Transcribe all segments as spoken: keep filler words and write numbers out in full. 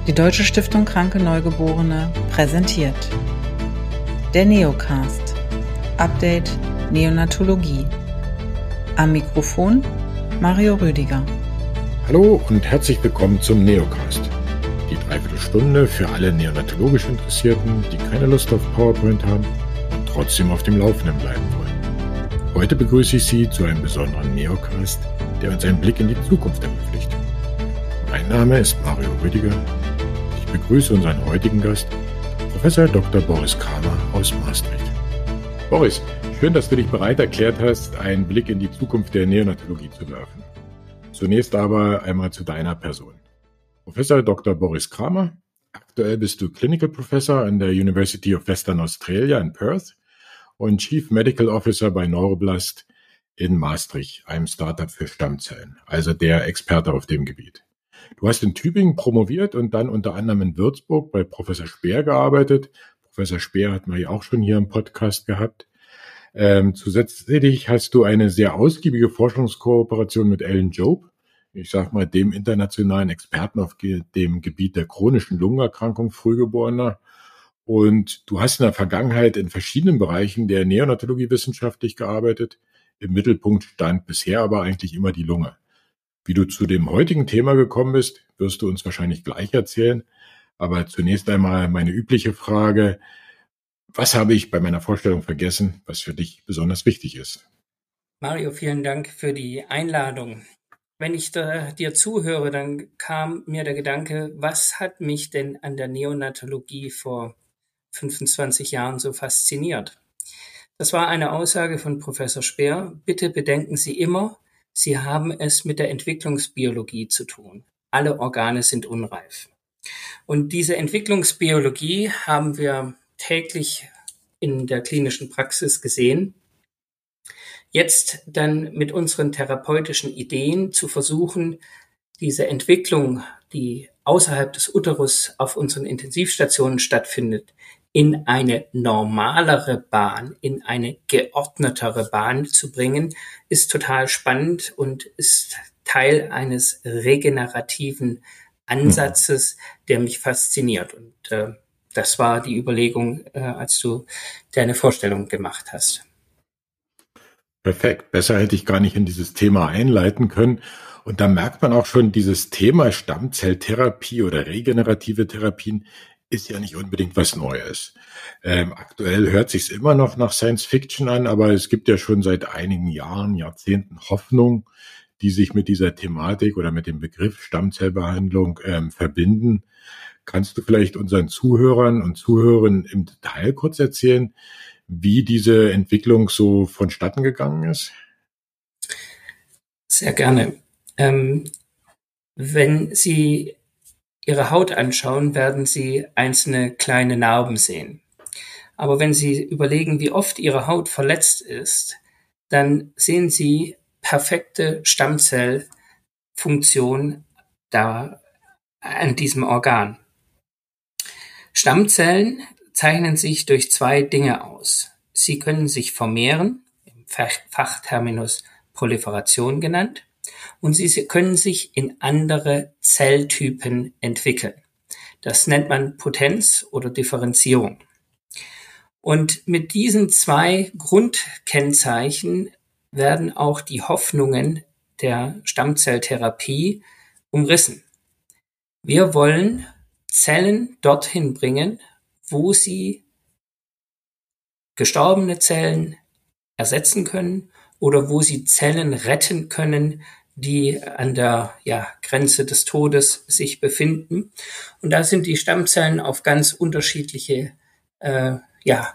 Die Deutsche Stiftung Kranke Neugeborene präsentiert der Neocast, Update Neonatologie. Am Mikrofon Mario Rüdiger. Hallo und herzlich willkommen zum Neocast. Die Dreiviertelstunde für alle neonatologisch Interessierten, die keine Lust auf PowerPoint haben und trotzdem auf dem Laufenden bleiben wollen. Heute begrüße ich Sie zu einem besonderen Neocast, der uns einen Blick in die Zukunft ermöglicht. Mein Name ist Mario Rüdiger. Ich begrüße unseren heutigen Gast, Professor Doktor Boris Kramer aus Maastricht. Boris, schön, dass du dich bereit erklärt hast, einen Blick in die Zukunft der Neonatologie zu werfen. Zunächst aber einmal zu deiner Person. Professor Doktor Boris Kramer, aktuell bist du Clinical Professor an der University of Western Australia in Perth und Chief Medical Officer bei Neuroblast in Maastricht, einem Startup für Stammzellen, also der Experte auf dem Gebiet. Du hast in Tübingen promoviert und dann unter anderem in Würzburg bei Professor Speer gearbeitet. Professor Speer hat man ja auch schon hier im Podcast gehabt. Ähm, zusätzlich hast du eine sehr ausgiebige Forschungskooperation mit Alan Jobe, ich sag mal dem internationalen Experten auf ge- dem Gebiet der chronischen Lungenerkrankung Frühgeborener. Und du hast in der Vergangenheit in verschiedenen Bereichen der Neonatologie wissenschaftlich gearbeitet. Im Mittelpunkt stand bisher aber eigentlich immer die Lunge. Wie du zu dem heutigen Thema gekommen bist, wirst du uns wahrscheinlich gleich erzählen. Aber zunächst einmal meine übliche Frage: Was habe ich bei meiner Vorstellung vergessen, was für dich besonders wichtig ist? Mario, vielen Dank für die Einladung. Wenn ich da, dir zuhöre, dann kam mir der Gedanke, was hat mich denn an der Neonatologie vor fünfundzwanzig Jahren so fasziniert? Das war eine Aussage von Professor Speer: Bitte bedenken Sie immer, Sie haben es mit der Entwicklungsbiologie zu tun. Alle Organe sind unreif. Und diese Entwicklungsbiologie haben wir täglich in der klinischen Praxis gesehen. Jetzt dann mit unseren therapeutischen Ideen zu versuchen, diese Entwicklung, die außerhalb des Uterus auf unseren Intensivstationen stattfindet, in eine normalere Bahn, in eine geordnetere Bahn zu bringen, ist total spannend und ist Teil eines regenerativen Ansatzes, der mich fasziniert. Und äh, das war die Überlegung, äh, als du deine Vorstellung gemacht hast. Perfekt. Besser hätte ich gar nicht in dieses Thema einleiten können. Und da merkt man auch schon, dieses Thema Stammzelltherapie oder regenerative Therapien ist ja nicht unbedingt was Neues. Ähm, aktuell hört sich's immer noch nach Science Fiction an, aber es gibt ja schon seit einigen Jahren, Jahrzehnten Hoffnung, die sich mit dieser Thematik oder mit dem Begriff Stammzellbehandlung ähm, verbinden. Kannst du vielleicht unseren Zuhörern und Zuhörern im Detail kurz erzählen, wie diese Entwicklung so vonstatten gegangen ist? Sehr gerne. Ähm, wenn Sie Ihre Haut anschauen, werden Sie einzelne kleine Narben sehen. Aber wenn Sie überlegen, wie oft Ihre Haut verletzt ist, dann sehen Sie perfekte Stammzellfunktion da an diesem Organ. Stammzellen zeichnen sich durch zwei Dinge aus. Sie können sich vermehren, im Fachterminus Proliferation genannt, und sie können sich in andere Zelltypen entwickeln. Das nennt man Potenz oder Differenzierung. Und mit diesen zwei Grundkennzeichen werden auch die Hoffnungen der Stammzelltherapie umrissen. Wir wollen Zellen dorthin bringen, wo sie gestorbene Zellen ersetzen können oder wo sie Zellen retten können, die an der ja, Grenze des Todes sich befinden. Und da sind die Stammzellen auf ganz unterschiedliche äh, ja,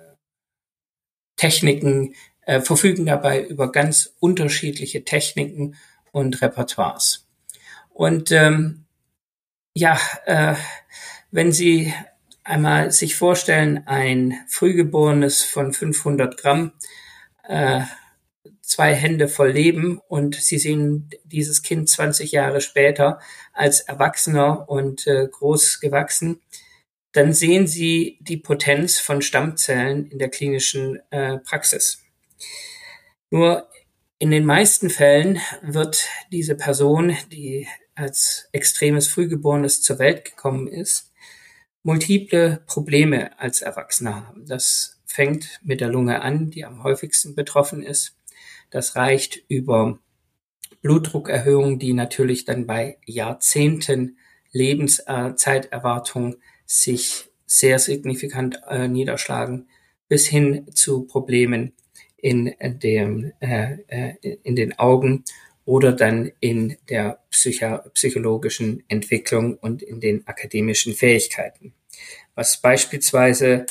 Techniken, äh, verfügen dabei über ganz unterschiedliche Techniken und Repertoires. Und ähm, ja, äh, wenn Sie einmal sich vorstellen, ein Frühgeborenes von fünfhundert Gramm, äh, zwei Hände voll Leben, und Sie sehen dieses Kind zwanzig Jahre später als Erwachsener und äh, groß gewachsen, dann sehen Sie die Potenz von Stammzellen in der klinischen äh, Praxis. Nur in den meisten Fällen wird diese Person, die als extremes Frühgeborenes zur Welt gekommen ist, multiple Probleme als Erwachsener haben. Das fängt mit der Lunge an, die am häufigsten betroffen ist. Das reicht über Blutdruckerhöhungen, die natürlich dann bei Jahrzehnten Lebenszeiterwartung sich sehr signifikant äh, niederschlagen, bis hin zu Problemen in dem äh, in den Augen oder dann in der psycho- psychologischen Entwicklung und in den akademischen Fähigkeiten. Was beispielsweise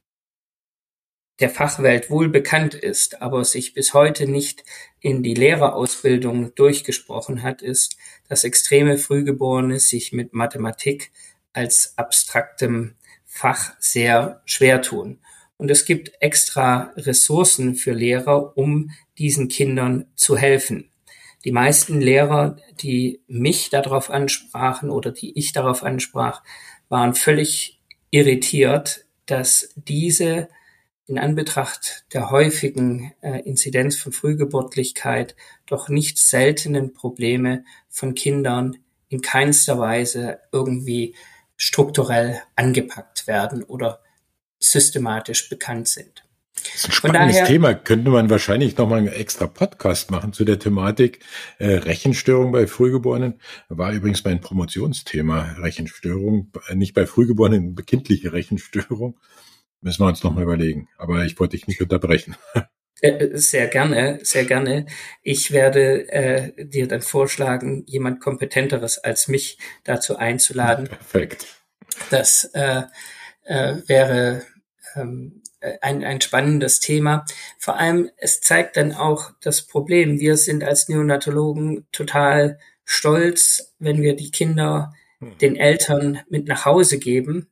der Fachwelt wohl bekannt ist, aber sich bis heute nicht in die Lehrerausbildung durchgesprochen hat, ist, dass extreme Frühgeborene sich mit Mathematik als abstraktem Fach sehr schwer tun. Und es gibt extra Ressourcen für Lehrer, um diesen Kindern zu helfen. Die meisten Lehrer, die mich darauf ansprachen oder die ich darauf ansprach, waren völlig irritiert, dass diese in Anbetracht der häufigen äh, Inzidenz von Frühgeburtlichkeit doch nicht seltenen Probleme von Kindern in keinster Weise irgendwie strukturell angepackt werden oder systematisch bekannt sind. Das ist ein spannendes daher, Thema. Könnte man wahrscheinlich nochmal einen extra Podcast machen zu der Thematik äh, Rechenstörung bei Frühgeborenen. War übrigens mein Promotionsthema Rechenstörung, nicht bei Frühgeborenen, kindliche Rechenstörung. Müssen wir uns nochmal überlegen. Aber ich wollte dich nicht unterbrechen. Sehr gerne, sehr gerne. Ich werde äh, dir dann vorschlagen, jemand Kompetenteres als mich dazu einzuladen. Perfekt. Das äh, äh, wäre ähm, ein, ein spannendes Thema. Vor allem, es zeigt dann auch das Problem. Wir sind als Neonatologen total stolz, wenn wir die Kinder den Eltern mit nach Hause geben.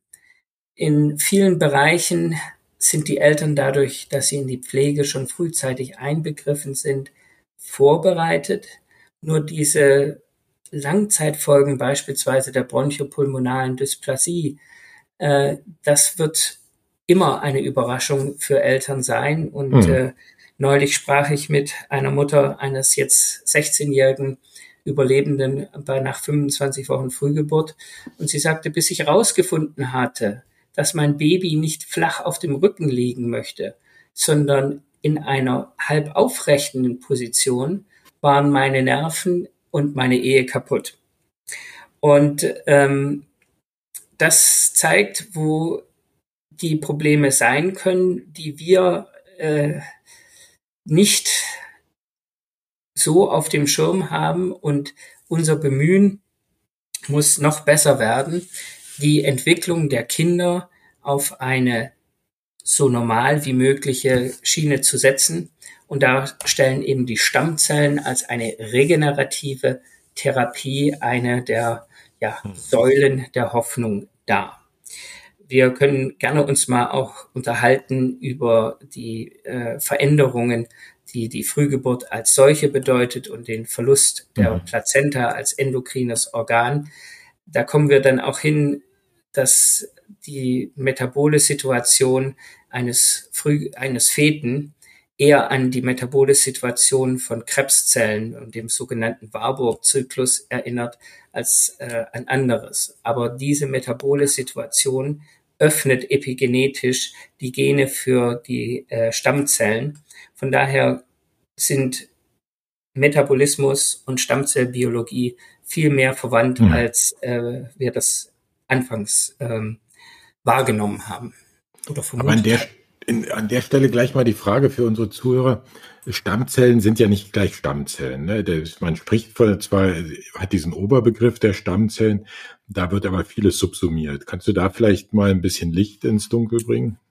In vielen Bereichen sind die Eltern dadurch, dass sie in die Pflege schon frühzeitig einbegriffen sind, vorbereitet. Nur diese Langzeitfolgen, beispielsweise der bronchopulmonalen Dysplasie, äh, das wird immer eine Überraschung für Eltern sein. Und mhm. äh, neulich sprach ich mit einer Mutter eines jetzt sechzehnjährigen Überlebenden bei nach fünfundzwanzig Wochen Frühgeburt. Und sie sagte, bis ich herausgefunden hatte, dass mein Baby nicht flach auf dem Rücken liegen möchte, sondern in einer halb aufrechten Position, waren meine Nerven und meine Ehe kaputt. Und ähm, das zeigt, wo die Probleme sein können, die wir äh, nicht so auf dem Schirm haben, und unser Bemühen muss noch besser werden, die Entwicklung der Kinder auf eine so normal wie mögliche Schiene zu setzen. Und da stellen eben die Stammzellen als eine regenerative Therapie eine der ja, Säulen der Hoffnung dar. Wir können gerne uns mal auch unterhalten über die äh, Veränderungen, die die Frühgeburt als solche bedeutet und den Verlust der mhm. Plazenta als endokrines Organ. Da kommen wir dann auch hin, dass die metabole Situation eines Früh, eines Feten eher an die metabole Situation von Krebszellen und dem sogenannten Warburg-Zyklus erinnert als äh, ein anderes. Aber diese metabole Situation öffnet epigenetisch die Gene für die äh, Stammzellen. Von daher sind Metabolismus und Stammzellbiologie viel mehr verwandt, mhm. als äh, wir das anfangs ähm, wahrgenommen haben oder vermutet Aber an der, in, an der Stelle gleich mal die Frage für unsere Zuhörer. Stammzellen sind ja nicht gleich Stammzellen. Ne? Das, man spricht von, zwar hat diesen Oberbegriff der Stammzellen, da wird aber vieles subsumiert. Kannst du da vielleicht mal ein bisschen Licht ins Dunkel bringen?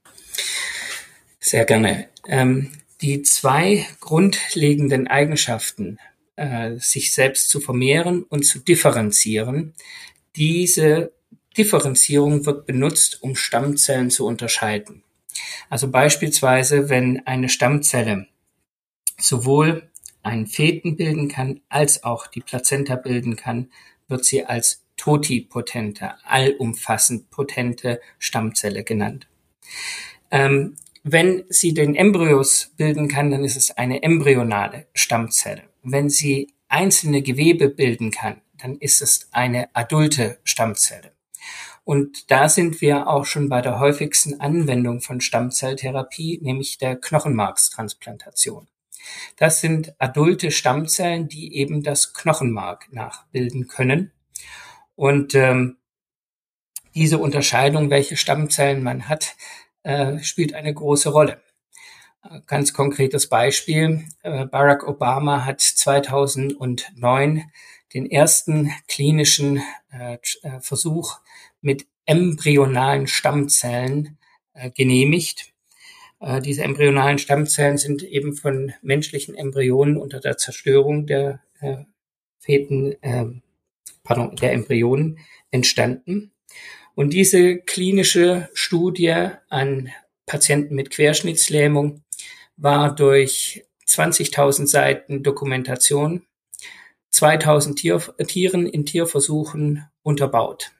Sehr gerne. Ähm, die zwei grundlegenden Eigenschaften, äh, sich selbst zu vermehren und zu differenzieren, diese Differenzierung wird benutzt, um Stammzellen zu unterscheiden. Also beispielsweise, wenn eine Stammzelle sowohl einen Feten bilden kann, als auch die Plazenta bilden kann, wird sie als totipotente, allumfassend potente Stammzelle genannt. Ähm, wenn sie den Embryos bilden kann, dann ist es eine embryonale Stammzelle. Wenn sie einzelne Gewebe bilden kann, dann ist es eine adulte Stammzelle. Und da sind wir auch schon bei der häufigsten Anwendung von Stammzelltherapie, nämlich der Knochenmarkstransplantation. Das sind adulte Stammzellen, die eben das Knochenmark nachbilden können. Und ähm, diese Unterscheidung, welche Stammzellen man hat, äh, spielt eine große Rolle. Ganz konkretes Beispiel. Äh, Barack Obama hat zweitausendneun den ersten klinischen äh, Versuch mit embryonalen Stammzellen äh, genehmigt. Äh, diese embryonalen Stammzellen sind eben von menschlichen Embryonen unter der Zerstörung der äh, Feten, äh, pardon, der Embryonen entstanden. Und diese klinische Studie an Patienten mit Querschnittslähmung war durch zwanzigtausend Seiten Dokumentation, zweitausend Tier, Tieren in Tierversuchen unterbaut.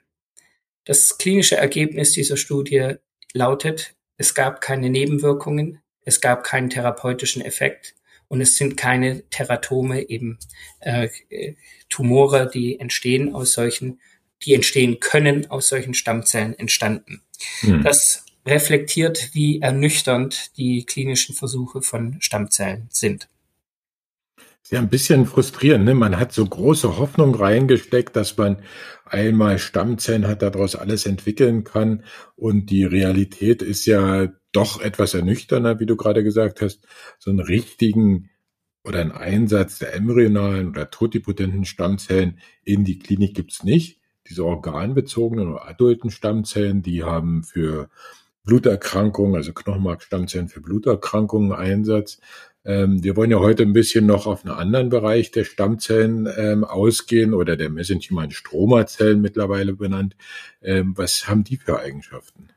Das klinische Ergebnis dieser Studie lautet, es gab keine Nebenwirkungen, es gab keinen therapeutischen Effekt und es sind keine Teratome, eben äh, Tumore, die entstehen aus solchen, die entstehen können aus solchen Stammzellen entstanden. Hm. Das reflektiert, wie ernüchternd die klinischen Versuche von Stammzellen sind. Ist ja ein bisschen frustrierend, ne? Man hat so große Hoffnung reingesteckt, dass man einmal Stammzellen hat, daraus alles entwickeln kann. Und die Realität ist ja doch etwas ernüchternder, wie du gerade gesagt hast. So einen richtigen oder einen Einsatz der embryonalen oder totipotenten Stammzellen in die Klinik gibt's nicht. Diese organbezogenen oder adulten Stammzellen, die haben für Bluterkrankungen, also Knochenmarkstammzellen für Bluterkrankungen Einsatz. Ähm, wir wollen ja heute ein bisschen noch auf einen anderen Bereich der Stammzellen ähm, ausgehen oder der mesenchymalen Stromazellen mittlerweile benannt. Ähm, was haben die für Eigenschaften?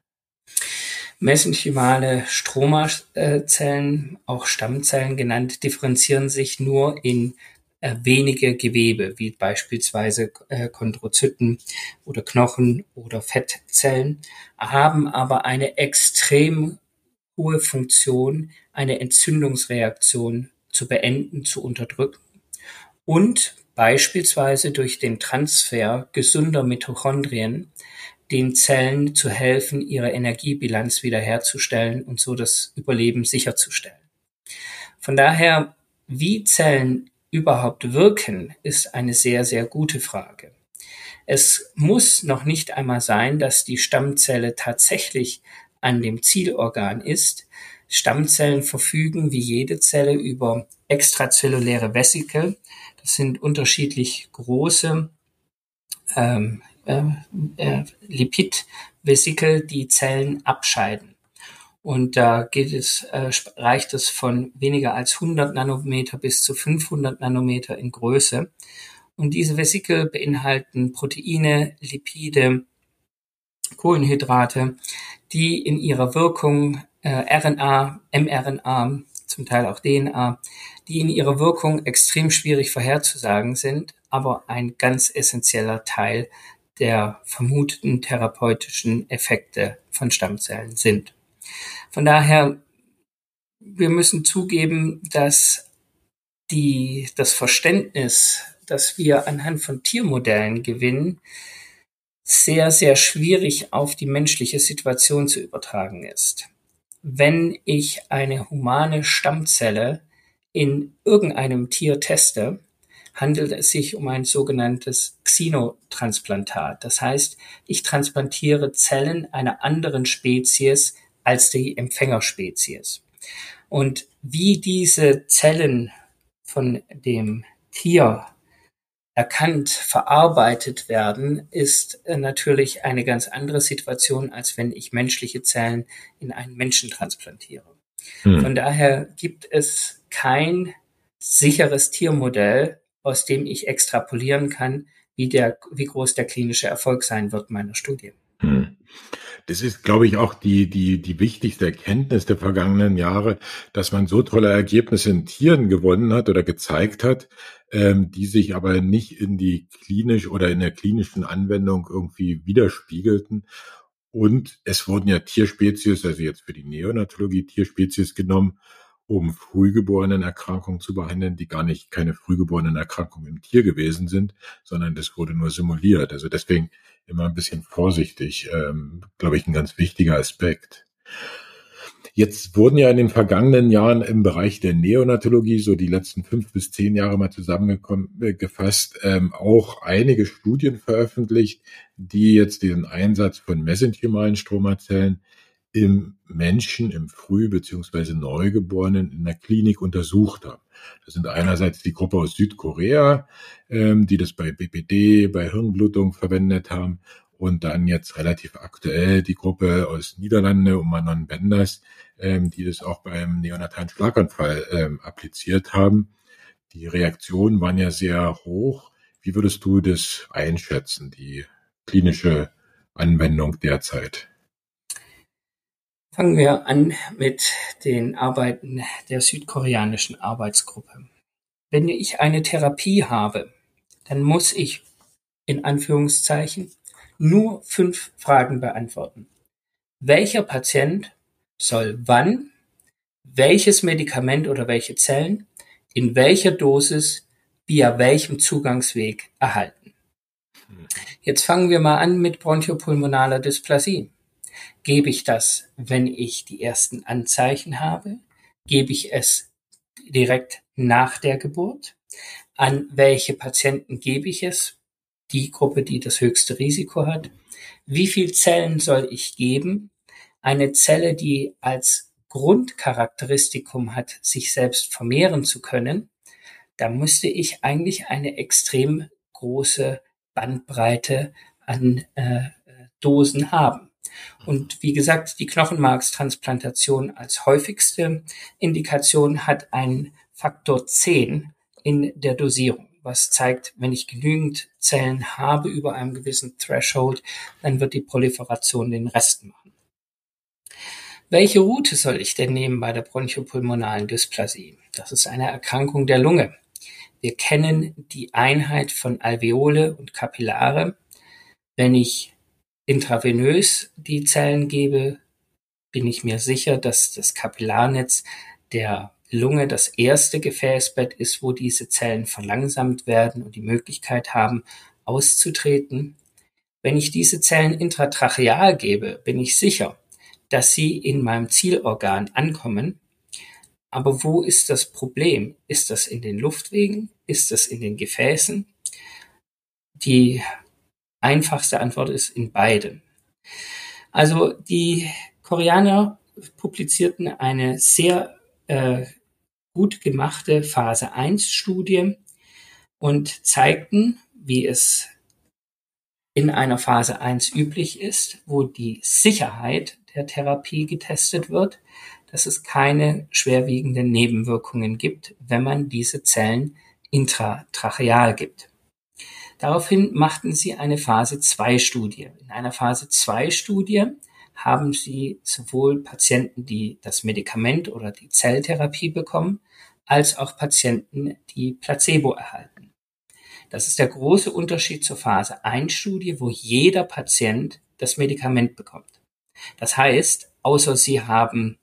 Mesenchymale Stromazellen, auch Stammzellen genannt, differenzieren sich nur in äh, wenige Gewebe, wie beispielsweise äh, Chondrozyten oder Knochen oder Fettzellen, haben aber eine extrem hohe Funktion, eine Entzündungsreaktion zu beenden, zu unterdrücken und beispielsweise durch den Transfer gesunder Mitochondrien den Zellen zu helfen, ihre Energiebilanz wiederherzustellen und so das Überleben sicherzustellen. Von daher, wie Zellen überhaupt wirken, ist eine sehr, sehr gute Frage. Es muss noch nicht einmal sein, dass die Stammzelle tatsächlich an dem Zielorgan ist. Stammzellen verfügen wie jede Zelle über extrazelluläre Vesikel. Das sind unterschiedlich große ähm, äh, äh, Lipidvesikel, die Zellen abscheiden. Und da geht es, äh, reicht es von weniger als hundert Nanometer bis zu fünfhundert Nanometer in Größe. Und diese Vesikel beinhalten Proteine, Lipide, Kohlenhydrate, die in ihrer Wirkung äh, R N A, mRNA, zum Teil auch D N A, die in ihrer Wirkung extrem schwierig vorherzusagen sind, aber ein ganz essentieller Teil der vermuteten therapeutischen Effekte von Stammzellen sind. Von daher, wir müssen zugeben, dass die, das Verständnis, das wir anhand von Tiermodellen gewinnen, sehr, sehr schwierig auf die menschliche Situation zu übertragen ist. Wenn ich eine humane Stammzelle in irgendeinem Tier teste, handelt es sich um ein sogenanntes Xenotransplantat. Das heißt, ich transplantiere Zellen einer anderen Spezies als die Empfängerspezies. Und wie diese Zellen von dem Tier erkannt, verarbeitet werden, ist natürlich eine ganz andere Situation, als wenn ich menschliche Zellen in einen Menschen transplantiere. Hm. Von daher gibt es kein sicheres Tiermodell, aus dem ich extrapolieren kann, wie der, wie groß der klinische Erfolg sein wird meiner Studie. Hm. Das ist, glaube ich, auch die, die, die wichtigste Erkenntnis der vergangenen Jahre, dass man so tolle Ergebnisse in Tieren gewonnen hat oder gezeigt hat, ähm, die sich aber nicht in die klinisch oder in der klinischen Anwendung irgendwie widerspiegelten. Und es wurden ja Tierspezies, also jetzt für die Neonatologie Tierspezies genommen, um Frühgeborenenerkrankungen zu behandeln, die gar nicht keine frühgeborenen Erkrankungen im Tier gewesen sind, sondern das wurde nur simuliert. Also deswegen immer ein bisschen vorsichtig, ähm, glaube ich, ein ganz wichtiger Aspekt. Jetzt wurden ja in den vergangenen Jahren im Bereich der Neonatologie, so die letzten fünf bis zehn Jahre mal zusammengefasst, ähm, auch einige Studien veröffentlicht, die jetzt den Einsatz von mesenchymalen Stromazellen im Menschen, im Früh- bzw. Neugeborenen in der Klinik untersucht haben. Das sind einerseits die Gruppe aus Südkorea, ähm, die das bei B P D, bei Hirnblutung verwendet haben, und dann jetzt relativ aktuell die Gruppe aus Niederlande um Manon Benders, ähm, die das auch beim neonatalen Schlaganfall ähm, appliziert haben. Die Reaktionen waren ja sehr hoch. Wie würdest du das einschätzen, die klinische Anwendung derzeit? Fangen wir an mit den Arbeiten der südkoreanischen Arbeitsgruppe. Wenn ich eine Therapie habe, dann muss ich in Anführungszeichen nur fünf Fragen beantworten. Welcher Patient soll wann, welches Medikament oder welche Zellen, in welcher Dosis, via welchem Zugangsweg erhalten? Jetzt fangen wir mal an mit bronchopulmonaler Dysplasie. Gebe ich das, wenn ich die ersten Anzeichen habe? Gebe ich es direkt nach der Geburt? An welche Patienten gebe ich es? Die Gruppe, die das höchste Risiko hat. Wie viel Zellen soll ich geben? Eine Zelle, die als Grundcharakteristikum hat, sich selbst vermehren zu können, da müsste ich eigentlich eine extrem große Bandbreite an äh, Dosen haben. Und wie gesagt, die Knochenmarkstransplantation als häufigste Indikation hat einen Faktor zehn in der Dosierung, was zeigt, wenn ich genügend Zellen habe über einem gewissen Threshold, dann wird die Proliferation den Rest machen. Welche Route soll ich denn nehmen bei der bronchopulmonalen Dysplasie? Das ist eine Erkrankung der Lunge. Wir kennen die Einheit von Alveole und Kapillare. Wenn ich intravenös die Zellen gebe, bin ich mir sicher, dass das Kapillarnetz der Lunge das erste Gefäßbett ist, wo diese Zellen verlangsamt werden und die Möglichkeit haben, auszutreten. Wenn ich diese Zellen intratracheal gebe, bin ich sicher, dass sie in meinem Zielorgan ankommen. Aber wo ist das Problem? Ist das in den Luftwegen? Ist das in den Gefäßen? Die einfachste Antwort ist in beiden. Also die Koreaner publizierten eine sehr äh, gut gemachte Phase eins Studie und zeigten, wie es in einer Phase eins üblich ist, wo die Sicherheit der Therapie getestet wird, dass es keine schwerwiegenden Nebenwirkungen gibt, wenn man diese Zellen intratracheal gibt. Daraufhin machten sie eine Phase zwei Studie. In einer Phase zwei Studie haben sie sowohl Patienten, die das Medikament oder die Zelltherapie bekommen, als auch Patienten, die Placebo erhalten. Das ist der große Unterschied zur Phase eins Studie, wo jeder Patient das Medikament bekommt. Das heißt, außer sie haben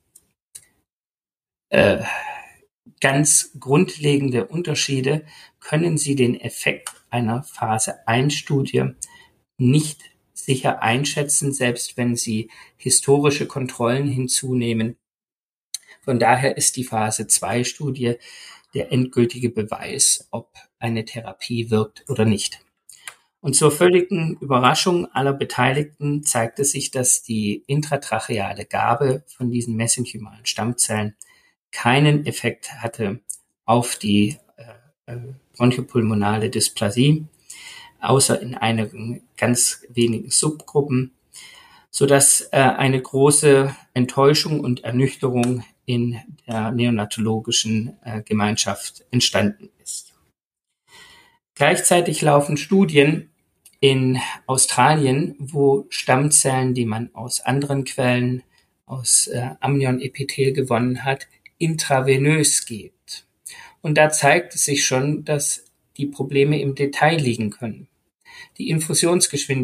äh, ganz grundlegende Unterschiede, können Sie den Effekt einer Phase eins Studie nicht sicher einschätzen, selbst wenn Sie historische Kontrollen hinzunehmen. Von daher ist die Phase zwei Studie der endgültige Beweis, ob eine Therapie wirkt oder nicht. Und zur völligen Überraschung aller Beteiligten zeigte sich, dass die intratracheale Gabe von diesen mesenchymalen Stammzellen keinen Effekt hatte auf die äh, bronchopulmonale Dysplasie, außer in einigen ganz wenigen Subgruppen, sodass äh, eine große Enttäuschung und Ernüchterung in der neonatologischen äh, Gemeinschaft entstanden ist. Gleichzeitig laufen Studien in Australien, wo Stammzellen, die man aus anderen Quellen, aus äh, Amnionepithel gewonnen hat, intravenös gibt. Und da zeigt es sich schon, dass die Probleme im Detail liegen können. Die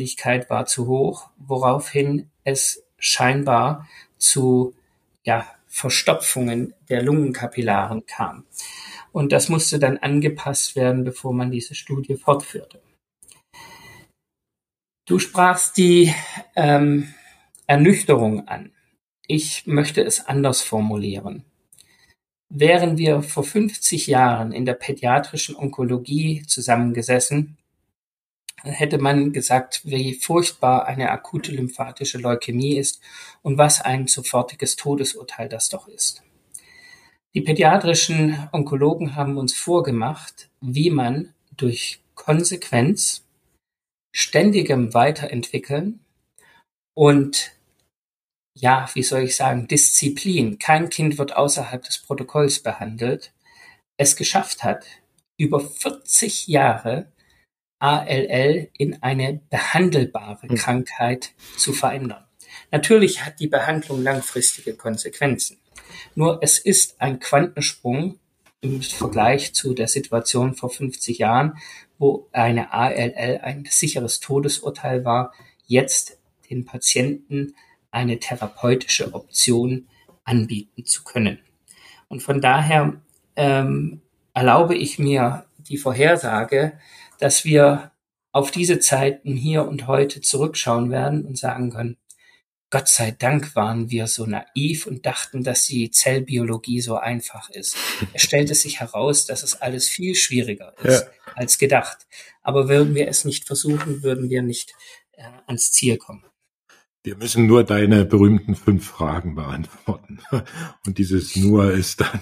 Infusionsgeschwindigkeit war zu hoch, woraufhin es scheinbar zu ja, Verstopfungen der Lungenkapillaren kam. Und das musste dann angepasst werden, bevor man diese Studie fortführte. Du sprachst die ähm, Ernüchterung an. Ich möchte es anders formulieren. Wären wir vor fünfzig Jahren in der pädiatrischen Onkologie zusammengesessen, hätte man gesagt, wie furchtbar eine akute lymphatische Leukämie ist und was ein sofortiges Todesurteil das doch ist. Die pädiatrischen Onkologen haben uns vorgemacht, wie man durch Konsequenz, ständigem Weiterentwickeln und, ja, wie soll ich sagen, Disziplin, kein Kind wird außerhalb des Protokolls behandelt, es geschafft hat, über vierzig Jahre A L L in eine behandelbare mhm. Krankheit zu verändern. Natürlich hat die Behandlung langfristige Konsequenzen. Nur es ist ein Quantensprung im Vergleich zu der Situation vor fünfzig Jahren, wo eine A L L ein sicheres Todesurteil war, jetzt den Patienten eine therapeutische Option anbieten zu können. Und von daher ähm, erlaube ich mir die Vorhersage, dass wir auf diese Zeiten hier und heute zurückschauen werden und sagen können, Gott sei Dank waren wir so naiv und dachten, dass die Zellbiologie so einfach ist. Es stellte sich heraus, dass es alles viel schwieriger ist ja. als gedacht. Aber würden wir es nicht versuchen, würden wir nicht äh, ans Ziel kommen. Wir müssen nur deine berühmten fünf Fragen beantworten. Und dieses nur ist dann...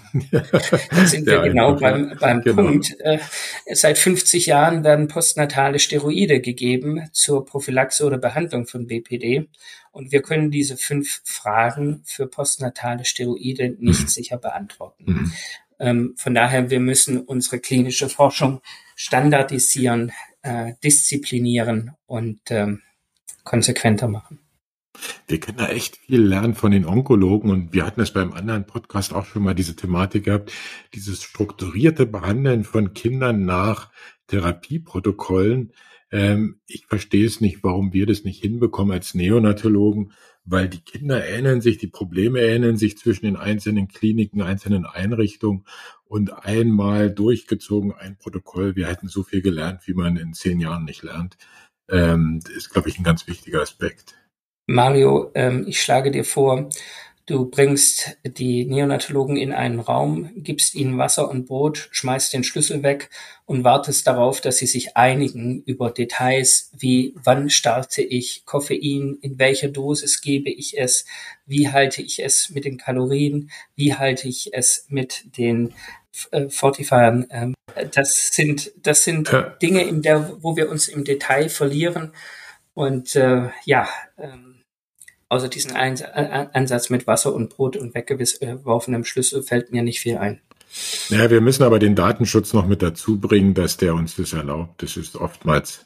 Da sind wir genau beim, beim genau. Punkt. Äh, seit fünfzig Jahren werden postnatale Steroide gegeben zur Prophylaxe oder Behandlung von B P D. Und wir können diese fünf Fragen für postnatale Steroide nicht mhm. sicher beantworten. Mhm. Ähm, von daher, wir müssen unsere klinische Forschung standardisieren, äh, disziplinieren und ähm, konsequenter machen. Wir können da echt viel lernen von den Onkologen und wir hatten es beim anderen Podcast auch schon mal diese Thematik gehabt, dieses strukturierte Behandeln von Kindern nach Therapieprotokollen. Ähm, ich verstehe es nicht, warum wir das nicht hinbekommen als Neonatologen, weil die Kinder ähneln sich, die Probleme ähneln sich zwischen den einzelnen Kliniken, einzelnen Einrichtungen und einmal durchgezogen ein Protokoll. Wir hätten so viel gelernt, wie man in zehn Jahren nicht lernt. Ähm, das ist, glaube ich, ein ganz wichtiger Aspekt. Mario, ähm, ich schlage dir vor, du bringst die Neonatologen in einen Raum, gibst ihnen Wasser und Brot, schmeißt den Schlüssel weg und wartest darauf, dass sie sich einigen über Details wie wann starte ich Koffein, in welcher Dosis gebe ich es, wie halte ich es mit den Kalorien, wie halte ich es mit den äh, Fortifiern. Ähm, das sind, das sind ja. Dinge, in der, wo wir uns im Detail verlieren und äh, ja, ähm, außer diesen Ansatz mit Wasser und Brot und weggeworfenem Schlüssel fällt mir nicht viel ein. Ja, wir müssen aber den Datenschutz noch mit dazu bringen, dass der uns das erlaubt. Das ist oftmals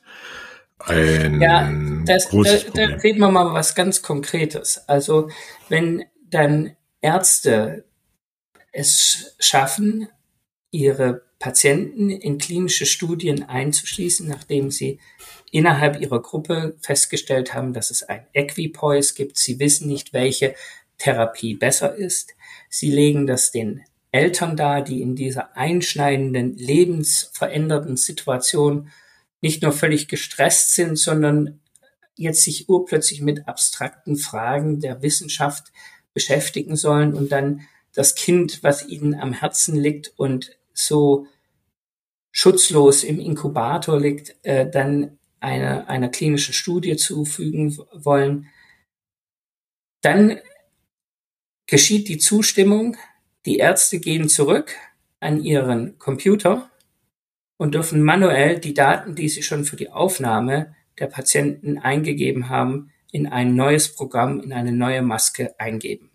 ein ja, das, großes da, Problem. Da reden wir mal was ganz Konkretes. Also wenn dann Ärzte es schaffen, ihre Patienten in klinische Studien einzuschließen, nachdem sie innerhalb ihrer Gruppe festgestellt haben, dass es ein Equipoise gibt. Sie wissen nicht, welche Therapie besser ist. Sie legen das den Eltern dar, die in dieser einschneidenden, lebensverändernden Situation nicht nur völlig gestresst sind, sondern jetzt sich urplötzlich mit abstrakten Fragen der Wissenschaft beschäftigen sollen und dann das Kind, was ihnen am Herzen liegt und so schutzlos im Inkubator liegt, äh, dann eine, einer klinischen Studie zufügen wollen. Dann geschieht die Zustimmung. Die Ärzte gehen zurück an ihren Computer und dürfen manuell die Daten, die sie schon für die Aufnahme der Patienten eingegeben haben, in ein neues Programm, in eine neue Maske eingeben.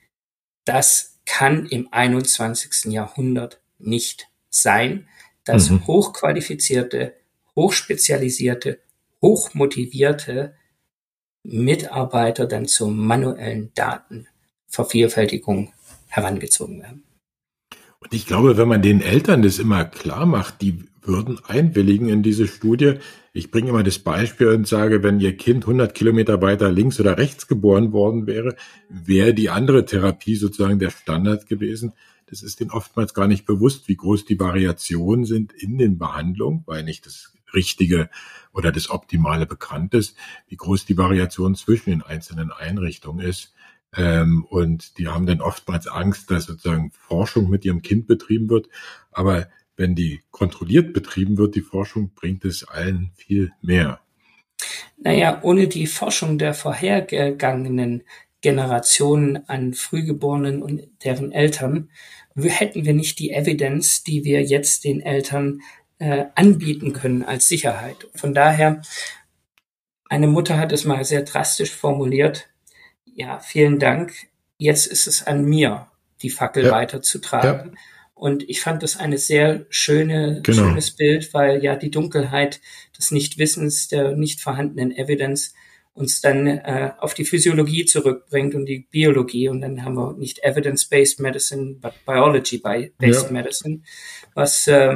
Das kann im einundzwanzigsten Jahrhundert nicht sein, dass mhm. hochqualifizierte, hochspezialisierte, hochmotivierte Mitarbeiter dann zur manuellen Datenvervielfältigung herangezogen werden. Und ich glaube, wenn man den Eltern das immer klar macht, die würden einwilligen in diese Studie. Ich bringe immer das Beispiel und sage, wenn Ihr Kind hundert Kilometer weiter links oder rechts geboren worden wäre, wäre die andere Therapie sozusagen der Standard gewesen. Das ist denen oftmals gar nicht bewusst, wie groß die Variationen sind in den Behandlungen, weil nicht das Richtige oder das Optimale bekannt ist, wie groß die Variation zwischen den einzelnen Einrichtungen ist. Ähm, und die haben dann oftmals Angst, dass sozusagen Forschung mit ihrem Kind betrieben wird. Aber wenn die kontrolliert betrieben wird, die Forschung, bringt es allen viel mehr. Naja, ohne die Forschung der vorhergegangenen Generationen an Frühgeborenen und deren Eltern hätten wir nicht die Evidenz, die wir jetzt den Eltern äh, anbieten können als Sicherheit. Von daher, eine Mutter hat es mal sehr drastisch formuliert, ja, vielen Dank, jetzt ist es an mir, die Fackel ja. weiterzutragen. Ja. Und ich fand das eine sehr schöne, genau. schönes Bild, weil ja die Dunkelheit des Nichtwissens, der nicht vorhandenen Evidenz uns dann äh, auf die Physiologie zurückbringt und die Biologie. Und dann haben wir nicht Evidence-Based Medicine, but Biology-Based ja. Medicine, was äh,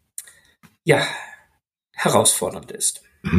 ja herausfordernd ist.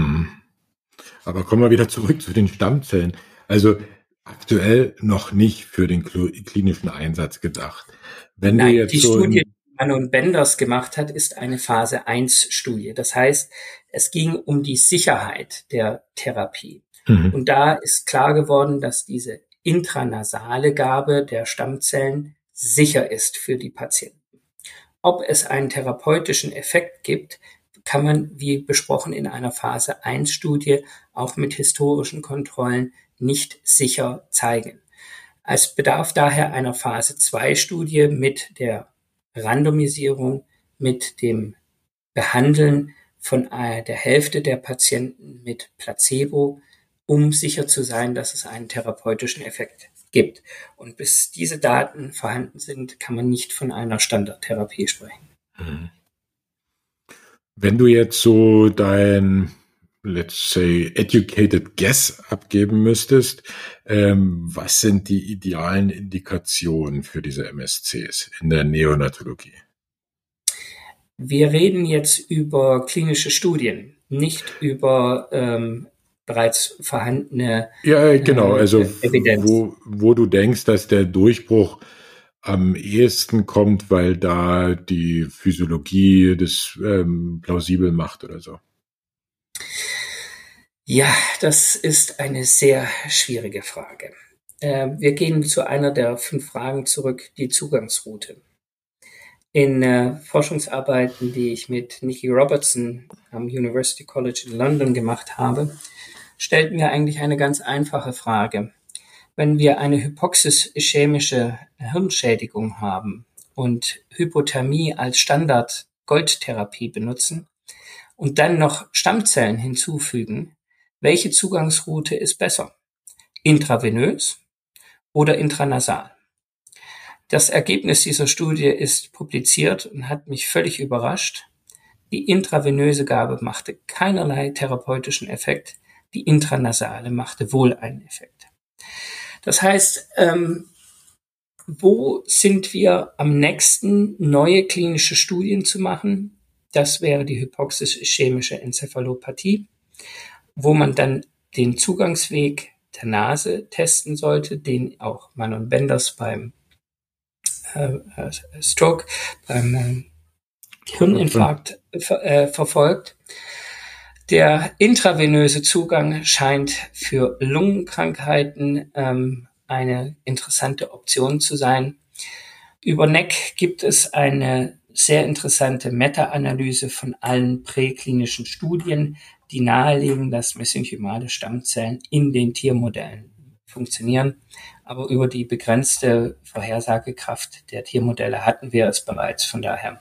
Aber kommen wir wieder zurück zu den Stammzellen. Also aktuell noch nicht für den klinischen Einsatz gedacht. Wenn Nein, wir jetzt die so Studie, die Manon Benders gemacht hat, ist eine Phase eins Studie. Das heißt, es ging um die Sicherheit der Therapie. Mhm. Und da ist klar geworden, dass diese intranasale Gabe der Stammzellen sicher ist für die Patienten. Ob es einen therapeutischen Effekt gibt, kann man, wie besprochen in einer Phase eins Studie, auch mit historischen Kontrollen nicht sicher zeigen. Es bedarf daher einer Phase zwei Studie mit der Randomisierung, mit dem Behandeln von der Hälfte der Patienten mit Placebo, um sicher zu sein, dass es einen therapeutischen Effekt gibt. Und bis diese Daten vorhanden sind, kann man nicht von einer Standardtherapie sprechen. Wenn du jetzt so dein let's say, educated guess abgeben müsstest, ähm, was sind die idealen Indikationen für diese M S Cs in der Neonatologie? Wir reden jetzt über klinische Studien, nicht über ähm, bereits vorhandene Ja, genau, also äh, Evidenz. Wo, wo du denkst, dass der Durchbruch am ehesten kommt, weil da die Physiologie das ähm, plausibel macht oder so. Ja, das ist eine sehr schwierige Frage. Äh, wir gehen zu einer der fünf Fragen zurück, die Zugangsroute. In äh, Forschungsarbeiten, die ich mit Nicky Robertson am University College in London gemacht habe, stellten wir eigentlich eine ganz einfache Frage. Wenn wir eine hypoxisch-ischämische Hirnschädigung haben und Hypothermie als Standard-Goldtherapie benutzen und dann noch Stammzellen hinzufügen, welche Zugangsroute ist besser? Intravenös oder intranasal? Das Ergebnis dieser Studie ist publiziert und hat mich völlig überrascht. Die intravenöse Gabe machte keinerlei therapeutischen Effekt, die intranasale machte wohl einen Effekt. Das heißt, ähm, wo sind wir am nächsten, neue klinische Studien zu machen? Das wäre die hypoxisch-ischämische Enzephalopathie, wo man dann den Zugangsweg der Nase testen sollte, den auch Manon Benders beim äh, Stroke, beim äh, Hirninfarkt ver, äh, verfolgt. Der intravenöse Zugang scheint für Lungenkrankheiten ähm, eine interessante Option zu sein. Über N E C gibt es eine sehr interessante Meta-Analyse von allen präklinischen Studien, die nahelegen, dass mesenchymale Stammzellen in den Tiermodellen funktionieren. Aber über die begrenzte Vorhersagekraft der Tiermodelle hatten wir es bereits. Von daher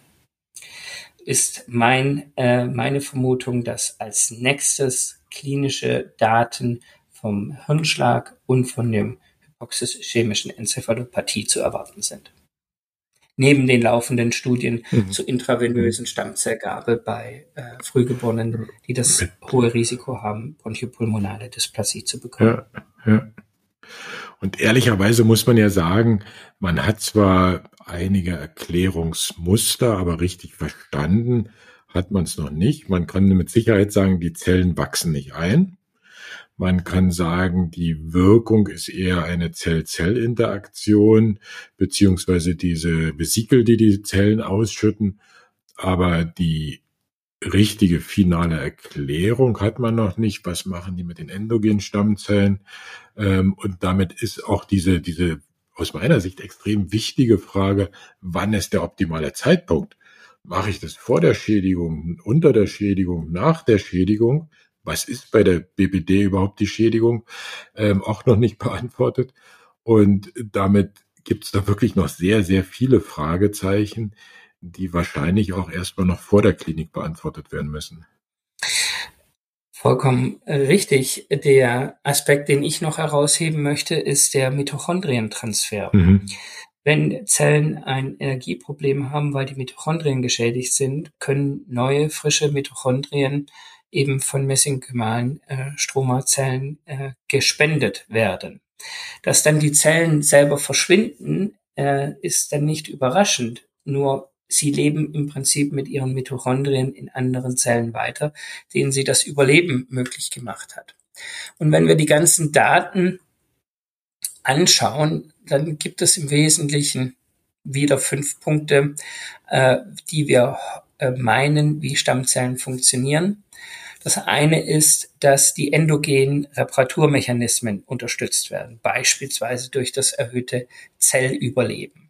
ist mein, äh, meine Vermutung, dass als nächstes klinische Daten vom Hirnschlag und von dem hypoxisch-ischämischen Enzephalopathie zu erwarten sind. Neben den laufenden Studien mhm. zur intravenösen Stammzellgabe bei äh, Frühgeborenen, die das Mit. hohe Risiko haben, bronchopulmonale Dysplasie zu bekommen. Ja, ja. Und ehrlicherweise muss man ja sagen, man hat zwar einige Erklärungsmuster, aber richtig verstanden hat man es noch nicht. Man kann mit Sicherheit sagen, die Zellen wachsen nicht ein. Man kann sagen, die Wirkung ist eher eine Zell-Zell-Interaktion, beziehungsweise diese Vesikel, die die Zellen ausschütten. Aber die richtige finale Erklärung hat man noch nicht. Was machen die mit den endogenen Stammzellen? Und damit ist auch diese, diese aus meiner Sicht extrem wichtige Frage, wann ist der optimale Zeitpunkt? Mache ich das vor der Schädigung, unter der Schädigung, nach der Schädigung? Was ist bei der B P D überhaupt die Schädigung? Ähm, auch noch nicht beantwortet. Und damit gibt es da wirklich noch sehr, sehr viele Fragezeichen, die wahrscheinlich auch erstmal noch vor der Klinik beantwortet werden müssen. Vollkommen richtig. Der Aspekt, den ich noch herausheben möchte, ist der Mitochondrientransfer. Mhm. Wenn Zellen ein Energieproblem haben, weil die Mitochondrien geschädigt sind, können neue, frische Mitochondrien eben von mesenchymalen äh, Stromazellen äh, gespendet werden. Dass dann die Zellen selber verschwinden, äh, ist dann nicht überraschend. Nur sie leben im Prinzip mit ihren Mitochondrien in anderen Zellen weiter, denen sie das Überleben möglich gemacht hat. Und wenn wir die ganzen Daten anschauen, dann gibt es im Wesentlichen wieder fünf Punkte, äh, die wir äh, meinen, wie Stammzellen funktionieren. Das eine ist, dass die endogenen Reparaturmechanismen unterstützt werden, beispielsweise durch das erhöhte Zellüberleben.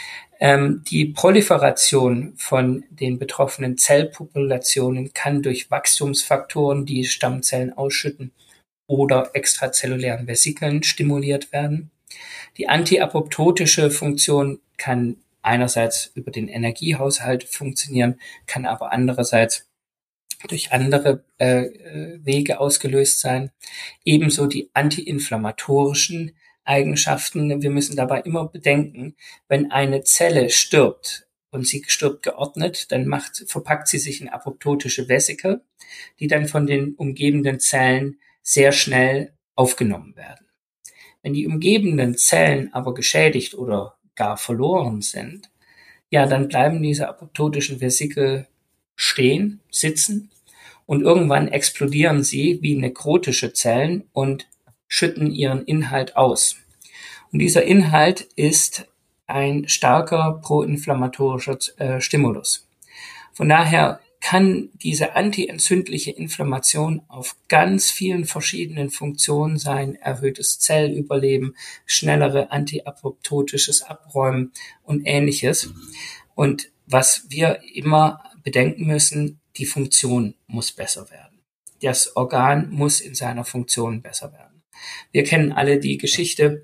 Ähm, die Proliferation von den betroffenen Zellpopulationen kann durch Wachstumsfaktoren, die Stammzellen ausschütten, oder extrazellulären Vesikeln stimuliert werden. Die antiapoptotische Funktion kann einerseits über den Energiehaushalt funktionieren, kann aber andererseits durch andere äh, Wege ausgelöst sein. Ebenso die antiinflammatorischen Eigenschaften. Wir müssen dabei immer bedenken, wenn eine Zelle stirbt und sie stirbt geordnet, dann macht, verpackt sie sich in apoptotische Vesikel, die dann von den umgebenden Zellen sehr schnell aufgenommen werden. Wenn die umgebenden Zellen aber geschädigt oder gar verloren sind, ja, dann bleiben diese apoptotischen Vesikel stehen, sitzen und irgendwann explodieren sie wie nekrotische Zellen und schütten ihren Inhalt aus. Und dieser Inhalt ist ein starker proinflammatorischer äh, Stimulus. Von daher kann diese antientzündliche Inflammation auf ganz vielen verschiedenen Funktionen sein, erhöhtes Zellüberleben, schnellere antiapoptotisches Abräumen und Ähnliches. Und was wir immer bedenken müssen, die Funktion muss besser werden. Das Organ muss in seiner Funktion besser werden. Wir kennen alle die Geschichte,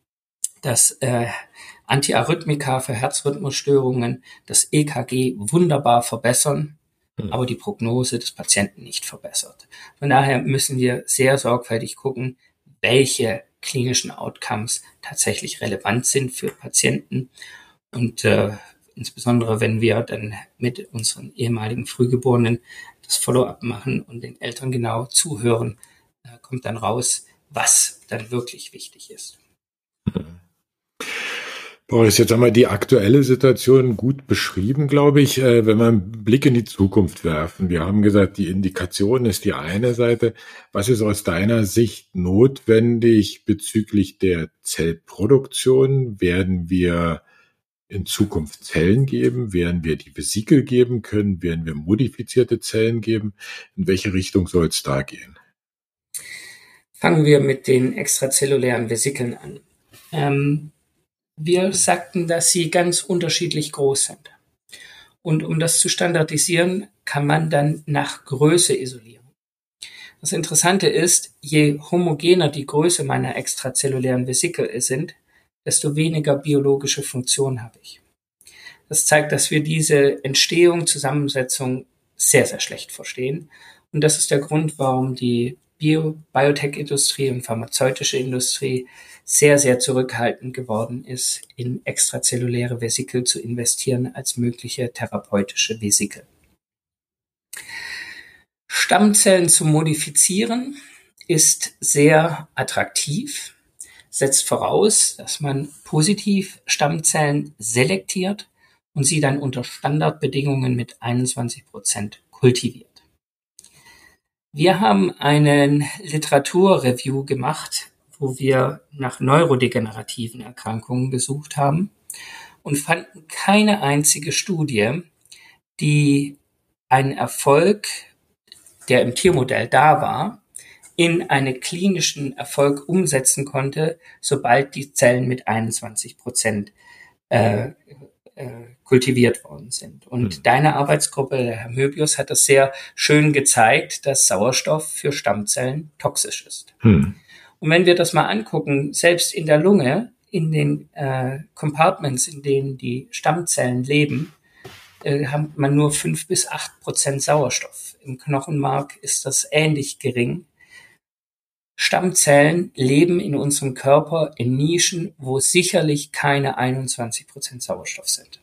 dass äh, Antiarrhythmika für Herzrhythmusstörungen das E K G wunderbar verbessern, hm. aber die Prognose des Patienten nicht verbessert. Von daher müssen wir sehr sorgfältig gucken, welche klinischen Outcomes tatsächlich relevant sind für Patienten. Und äh, insbesondere, wenn wir dann mit unseren ehemaligen Frühgeborenen das Follow-up machen und den Eltern genau zuhören, äh, kommt dann raus, was dann wirklich wichtig ist. Boris, jetzt haben wir die aktuelle Situation gut beschrieben, glaube ich, äh, wenn wir einen Blick in die Zukunft werfen. Wir haben gesagt, die Indikation ist die eine Seite. Was ist aus deiner Sicht notwendig bezüglich der Zellproduktion? Werden wir in Zukunft Zellen geben? Werden wir die Vesikel geben können? Werden wir modifizierte Zellen geben? In welche Richtung soll es da gehen? Fangen wir mit den extrazellulären Vesikeln an. Ähm, wir sagten, dass sie ganz unterschiedlich groß sind. Und um das zu standardisieren, kann man dann nach Größe isolieren. Das Interessante ist, je homogener die Größe meiner extrazellulären Vesikel sind, desto weniger biologische Funktion habe ich. Das zeigt, dass wir diese Entstehung, Zusammensetzung sehr, sehr schlecht verstehen. Und das ist der Grund, warum die Bio- Biotech-Industrie und pharmazeutische Industrie sehr, sehr zurückhaltend geworden ist, in extrazelluläre Vesikel zu investieren als mögliche therapeutische Vesikel. Stammzellen zu modifizieren ist sehr attraktiv, setzt voraus, dass man positiv Stammzellen selektiert und sie dann unter Standardbedingungen mit einundzwanzig Prozent kultiviert. Wir haben einen Literaturreview gemacht, wo wir nach neurodegenerativen Erkrankungen gesucht haben und fanden keine einzige Studie, die einen Erfolg, der im Tiermodell da war, in einen klinischen Erfolg umsetzen konnte, sobald die Zellen mit einundzwanzig Prozent äh, äh, kultiviert worden sind. Und hm. deine Arbeitsgruppe, der Herr Möbius, hat das sehr schön gezeigt, dass Sauerstoff für Stammzellen toxisch ist. Hm. Und wenn wir das mal angucken, selbst in der Lunge, in den äh, Compartments, in denen die Stammzellen leben, äh, hat man nur fünf bis acht Prozent Sauerstoff. Im Knochenmark ist das ähnlich gering. Stammzellen leben in unserem Körper in Nischen, wo sicherlich keine einundzwanzig Prozent Sauerstoff sind.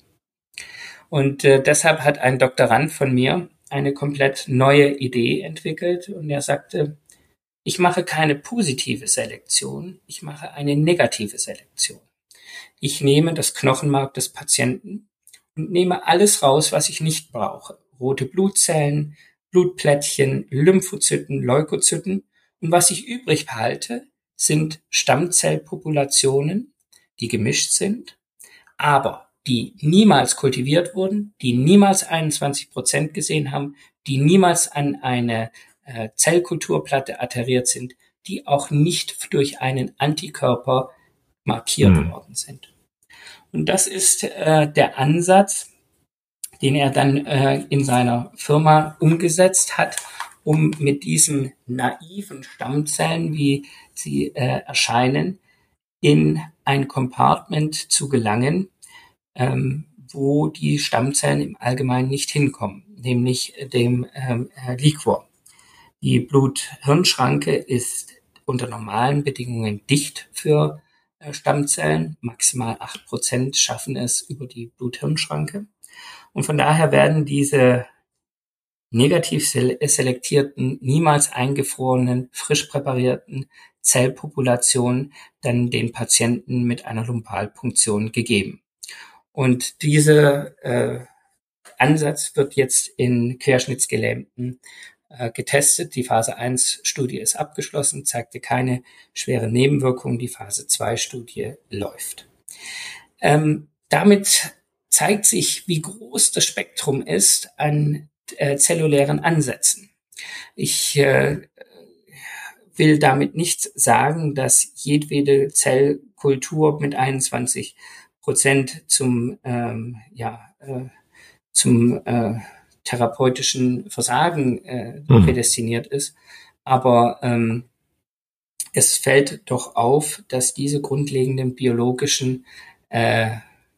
Und äh, deshalb hat ein Doktorand von mir eine komplett neue Idee entwickelt und er sagte, ich mache keine positive Selektion, ich mache eine negative Selektion. Ich nehme das Knochenmark des Patienten und nehme alles raus, was ich nicht brauche. Rote Blutzellen, Blutplättchen, Lymphozyten, Leukozyten. Und was ich übrig behalte, sind Stammzellpopulationen, die gemischt sind, aber die niemals kultiviert wurden, die niemals einundzwanzig Prozent gesehen haben, die niemals an eine äh, Zellkulturplatte adheriert sind, die auch nicht durch einen Antikörper markiert mhm. worden sind. Und das ist äh, der Ansatz, den er dann äh, in seiner Firma umgesetzt hat, um mit diesen naiven Stammzellen, wie sie äh, erscheinen, in ein Compartment zu gelangen, ähm, wo die Stammzellen im Allgemeinen nicht hinkommen, nämlich dem ähm, äh, Liquor. Die Blut-Hirn-Schranke ist unter normalen Bedingungen dicht für äh, Stammzellen. Maximal acht Prozent schaffen es über die Blut-Hirn-Schranke. Und von daher werden diese negativ selektierten, niemals eingefrorenen, frisch präparierten Zellpopulationen dann den Patienten mit einer Lumpalpunktion gegeben. Und dieser äh, Ansatz wird jetzt in Querschnittsgelähmten äh, getestet. Die Phase eins Studie ist abgeschlossen, zeigte keine schweren Nebenwirkungen. Die Phase zwei Studie läuft. Ähm, damit zeigt sich, wie groß das Spektrum ist an äh, zellulären Ansätzen. Ich äh, will damit nicht sagen, dass jedwede Zellkultur mit einundzwanzig Prozent zum ähm, ja äh, zum äh, therapeutischen Versagen äh, mhm. prädestiniert ist, aber ähm, es fällt doch auf, dass diese grundlegenden biologischen äh,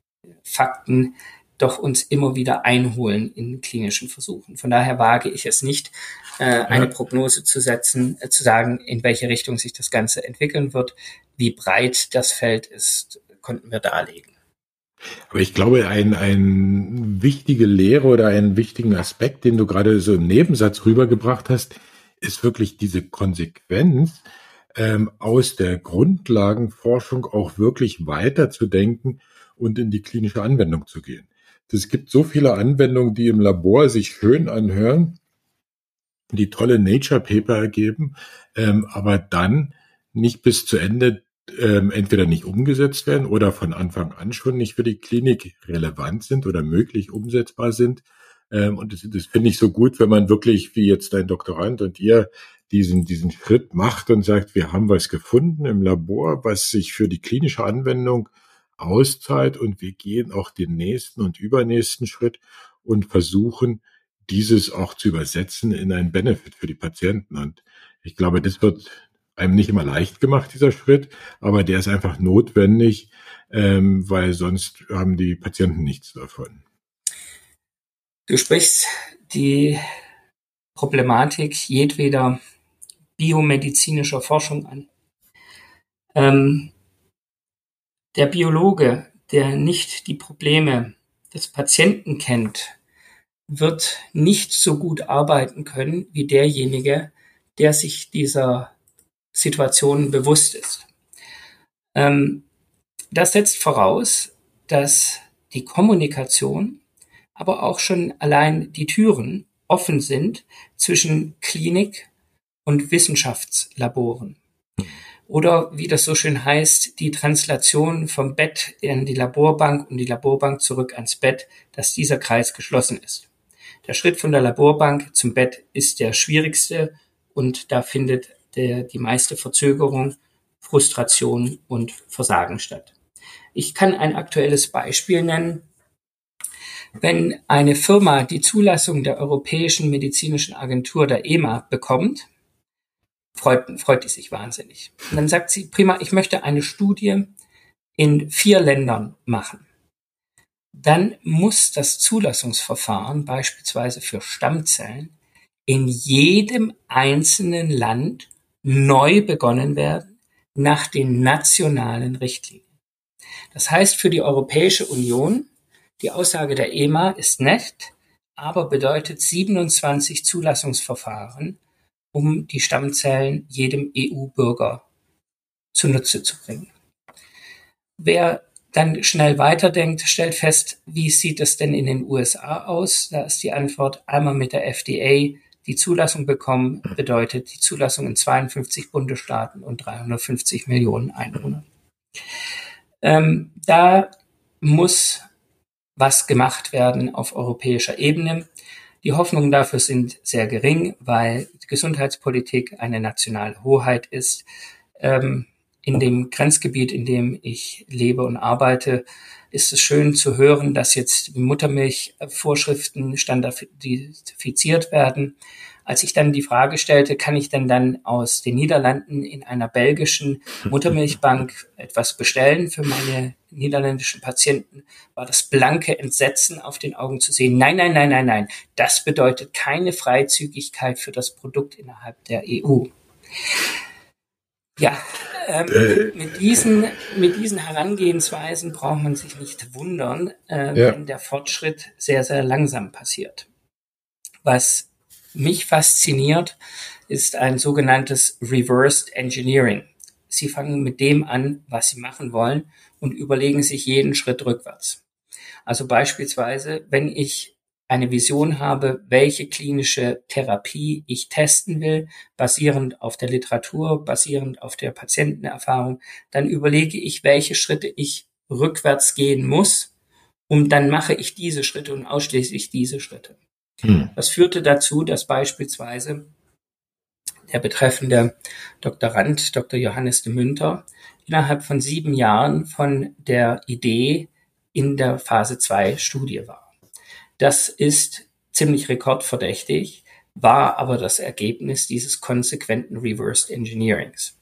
Fakten doch uns immer wieder einholen in klinischen Versuchen. Von daher wage ich es nicht, äh, eine Prognose zu setzen, äh, zu sagen, in welche Richtung sich das Ganze entwickeln wird. Wie breit das Feld ist, konnten wir darlegen. Aber ich glaube, ein, ein wichtige Lehre oder einen wichtigen Aspekt, den du gerade so im Nebensatz rübergebracht hast, ist wirklich diese Konsequenz, ähm, aus der Grundlagenforschung auch wirklich weiterzudenken und in die klinische Anwendung zu gehen. Es gibt so viele Anwendungen, die im Labor sich schön anhören, die tolle Nature-Paper ergeben, ähm, aber dann nicht bis zu Ende ähm, entweder nicht umgesetzt werden oder von Anfang an schon nicht für die Klinik relevant sind oder möglich umsetzbar sind. Ähm, und das, das finde ich so gut, wenn man wirklich, wie jetzt dein Doktorand und ihr, diesen, diesen Schritt macht und sagt, wir haben was gefunden im Labor, was sich für die klinische Anwendung auszahlt und wir gehen auch den nächsten und übernächsten Schritt und versuchen, dieses auch zu übersetzen in einen Benefit für die Patienten. Und ich glaube, das wird einem nicht immer leicht gemacht, dieser Schritt, aber der ist einfach notwendig, ähm, weil sonst haben die Patienten nichts davon. Du sprichst die Problematik jedweder biomedizinischer Forschung an. Ähm, der Biologe, der nicht die Probleme des Patienten kennt, wird nicht so gut arbeiten können wie derjenige, der sich dieser Situation bewusst ist. Ähm, das setzt voraus, dass die Kommunikation, aber auch schon allein die Türen offen sind zwischen Klinik und Wissenschaftslaboren. Oder wie das so schön heißt, die Translation vom Bett in die Laborbank und die Laborbank zurück ans Bett, dass dieser Kreis geschlossen ist. Der Schritt von der Laborbank zum Bett ist der schwierigste und da findet der, die meiste Verzögerung, Frustration und Versagen statt. Ich kann ein aktuelles Beispiel nennen. Wenn eine Firma die Zulassung der Europäischen Medizinischen Agentur, der E M A, bekommt, freut, freut die sich wahnsinnig. Und dann sagt sie, prima, ich möchte eine Studie in vier Ländern machen. Dann muss das Zulassungsverfahren beispielsweise für Stammzellen in jedem einzelnen Land neu begonnen werden nach den nationalen Richtlinien. Das heißt für die Europäische Union, die Aussage der E M A ist nett, aber bedeutet siebenundzwanzig Zulassungsverfahren, um die Stammzellen jedem E U-Bürger zunutze zu bringen. Wer dann schnell weiterdenkt, stellt fest, wie sieht es denn in den U S A aus? Da ist die Antwort, einmal mit der F D A die Zulassung bekommen, bedeutet die Zulassung in zweiundfünfzig Bundesstaaten und dreihundertfünfzig Millionen Einwohnern. Ähm, da muss was gemacht werden auf europäischer Ebene. Die Hoffnungen dafür sind sehr gering, weil die Gesundheitspolitik eine nationale Hoheit ist. Ähm, in dem Grenzgebiet, in dem ich lebe und arbeite, ist es schön zu hören, dass jetzt Muttermilchvorschriften standardifiziert werden. Als ich dann die Frage stellte, kann ich denn dann aus den Niederlanden in einer belgischen Muttermilchbank etwas bestellen für meine niederländischen Patienten, war das blanke Entsetzen auf den Augen zu sehen. Nein, nein, nein, nein, nein. Das bedeutet keine Freizügigkeit für das Produkt innerhalb der E U. Ja, ähm, äh, mit diesen mit diesen Herangehensweisen braucht man sich nicht wundern, äh, ja. wenn der Fortschritt sehr, sehr langsam passiert. Was mich fasziniert, ist ein sogenanntes Reversed Engineering. Sie fangen mit dem an, was sie machen wollen und überlegen sich jeden Schritt rückwärts. Also beispielsweise, wenn ich eine Vision habe, welche klinische Therapie ich testen will, basierend auf der Literatur, basierend auf der Patientenerfahrung, dann überlege ich, welche Schritte ich rückwärts gehen muss, und dann mache ich diese Schritte und ausschließlich diese Schritte. Hm. Das führte dazu, dass beispielsweise der betreffende Doktorand, Doktor Johannes de Münter, innerhalb von sieben Jahren von der Idee in der Phase zwei Studie war. Das ist ziemlich rekordverdächtig, war aber das Ergebnis dieses konsequenten Reversed Engineerings.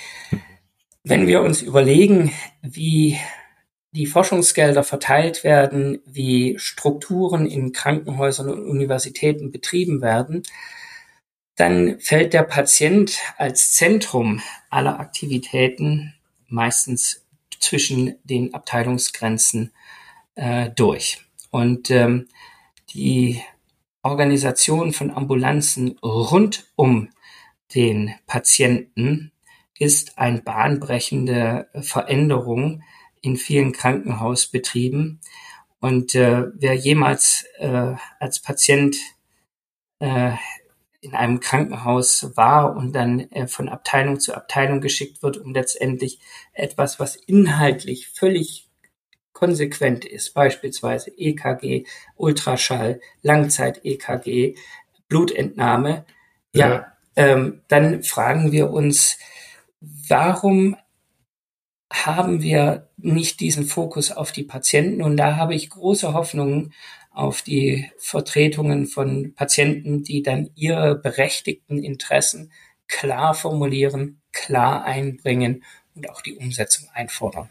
Wenn wir uns überlegen, wie die Forschungsgelder verteilt werden, wie Strukturen in Krankenhäusern und Universitäten betrieben werden, dann fällt der Patient als Zentrum aller Aktivitäten meistens zwischen den Abteilungsgrenzen äh, durch. Und ähm, die Organisation von Ambulanzen rund um den Patienten ist eine bahnbrechende Veränderung in vielen Krankenhausbetrieben. Und äh, wer jemals äh, als Patient äh, in einem Krankenhaus war und dann äh, von Abteilung zu Abteilung geschickt wird, um letztendlich etwas, was inhaltlich völlig konsequent ist, beispielsweise E K G, Ultraschall, Langzeit-E K G, Blutentnahme, ja, ja ähm, dann fragen wir uns, warum haben wir nicht diesen Fokus auf die Patienten? Und da habe ich große Hoffnungen auf die Vertretungen von Patienten, die dann ihre berechtigten Interessen klar formulieren, klar einbringen und auch die Umsetzung einfordern.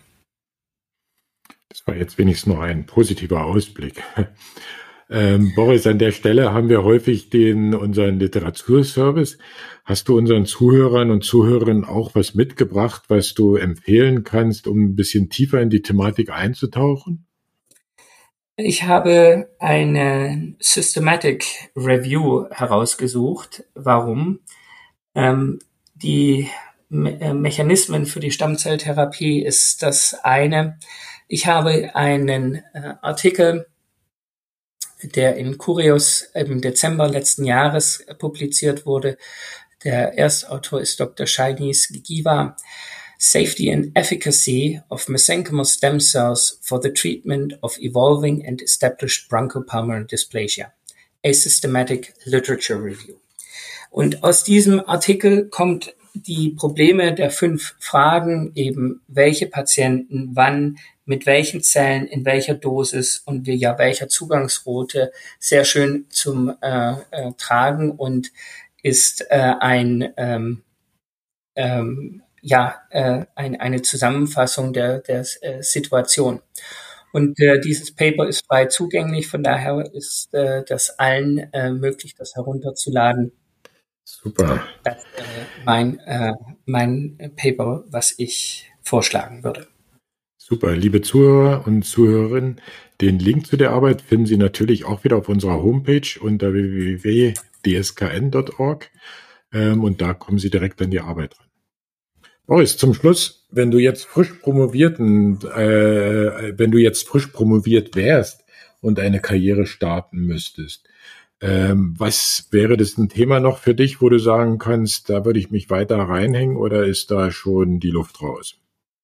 Das war jetzt wenigstens noch ein positiver Ausblick. Ähm, Boris, an der Stelle haben wir häufig den unseren Literaturservice. Hast du unseren Zuhörern und Zuhörerinnen auch was mitgebracht, was du empfehlen kannst, um ein bisschen tiefer in die Thematik einzutauchen? Ich habe eine Systematic Review herausgesucht. Warum? Ähm, die Me- Mechanismen für die Stammzelltherapie ist das eine. Ich habe einen äh, Artikel der in Cureus im Dezember letzten Jahres publiziert wurde. Der Erstautor ist Doktor Shainis Gigiwa. Safety and Efficacy of Mesenchymal Stem Cells for the Treatment of Evolving and Established Bronchopulmonary Dysplasia. A Systematic Literature Review. Und aus diesem Artikel kommt die Probleme der fünf Fragen, eben welche Patienten, wann, mit welchen Zellen, in welcher Dosis und via welcher Zugangsroute sehr schön zum äh, äh, Tragen und ist äh, ein ähm, ähm, ja äh, ein, eine Zusammenfassung der, der äh, Situation. Und äh, dieses Paper ist frei zugänglich, von daher ist äh, das allen äh, möglich, das herunterzuladen. Super. Das wäre mein, äh, mein Paper, was ich vorschlagen würde. Super, liebe Zuhörer und Zuhörerinnen, den Link zu der Arbeit finden Sie natürlich auch wieder auf unserer Homepage unter w w w punkt d s k n punkt org ähm, und da kommen Sie direkt an die Arbeit ran. Boris, zum Schluss, wenn du jetzt frisch promoviert und, äh, wenn du jetzt frisch promoviert wärst und eine Karriere starten müsstest, ähm, was wäre das ein Thema noch für dich, wo du sagen kannst, da würde ich mich weiter reinhängen oder ist da schon die Luft raus?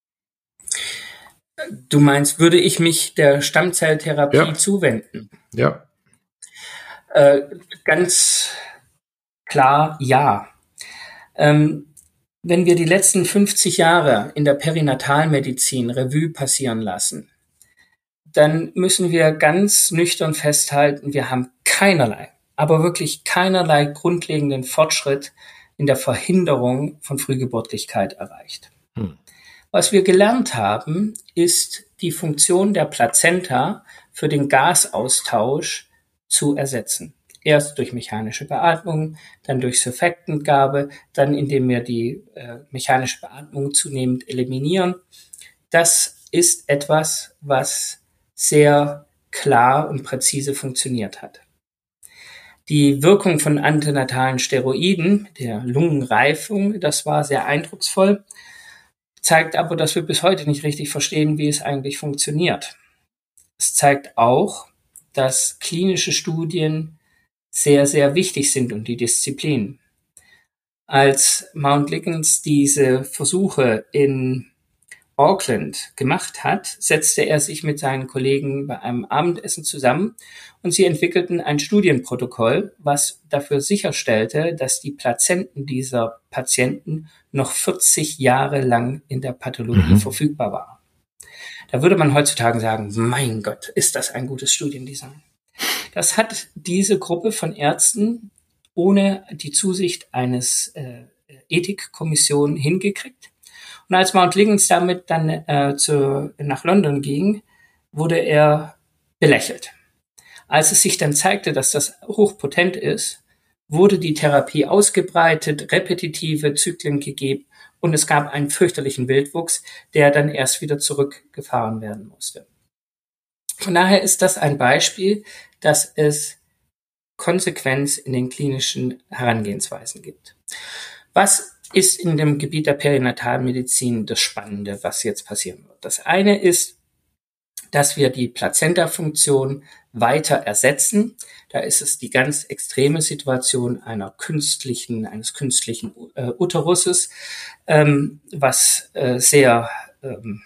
Du meinst, würde ich mich der Stammzelltherapie Ja. zuwenden? Ja. Äh, ganz klar, ja. Ähm, wenn wir die letzten fünfzig Jahre in der Perinatalmedizin Revue passieren lassen, dann müssen wir ganz nüchtern festhalten, wir haben keinerlei, aber wirklich keinerlei grundlegenden Fortschritt in der Verhinderung von Frühgeburtlichkeit erreicht. Hm. Was wir gelernt haben, ist die Funktion der Plazenta für den Gasaustausch zu ersetzen. Erst durch mechanische Beatmung, dann durch Surfactantgabe, dann indem wir die äh, mechanische Beatmung zunehmend eliminieren. Das ist etwas, was sehr klar und präzise funktioniert hat. Die Wirkung von antenatalen Steroiden, der Lungenreifung, das war sehr eindrucksvoll, zeigt aber, dass wir bis heute nicht richtig verstehen, wie es eigentlich funktioniert. Es zeigt auch, dass klinische Studien sehr, sehr wichtig sind und die Disziplin. Als Mount Liggins diese Versuche in Auckland gemacht hat, setzte er sich mit seinen Kollegen bei einem Abendessen zusammen und sie entwickelten ein Studienprotokoll, was dafür sicherstellte, dass die Plazenten dieser Patienten noch vierzig Jahre lang in der Pathologie mhm. verfügbar waren. Da würde man heutzutage sagen, mein Gott, ist das ein gutes Studiendesign. Das hat diese Gruppe von Ärzten ohne die Zusicht eines äh, Ethikkommission hingekriegt. Und als Mount Liggins damit dann äh, zu, nach London ging, wurde er belächelt. Als es sich dann zeigte, dass das hochpotent ist, wurde die Therapie ausgebreitet, repetitive Zyklen gegeben und es gab einen fürchterlichen Wildwuchs, der dann erst wieder zurückgefahren werden musste. Von daher ist das ein Beispiel, dass es Konsequenz in den klinischen Herangehensweisen gibt. Was ist in dem Gebiet der Perinatalmedizin das Spannende, was jetzt passieren wird? Das eine ist, dass wir die Plazenta-Funktion weiter ersetzen. Da ist es die ganz extreme Situation einer künstlichen, eines künstlichen äh, Uteruses, ähm, was äh, sehr ähm,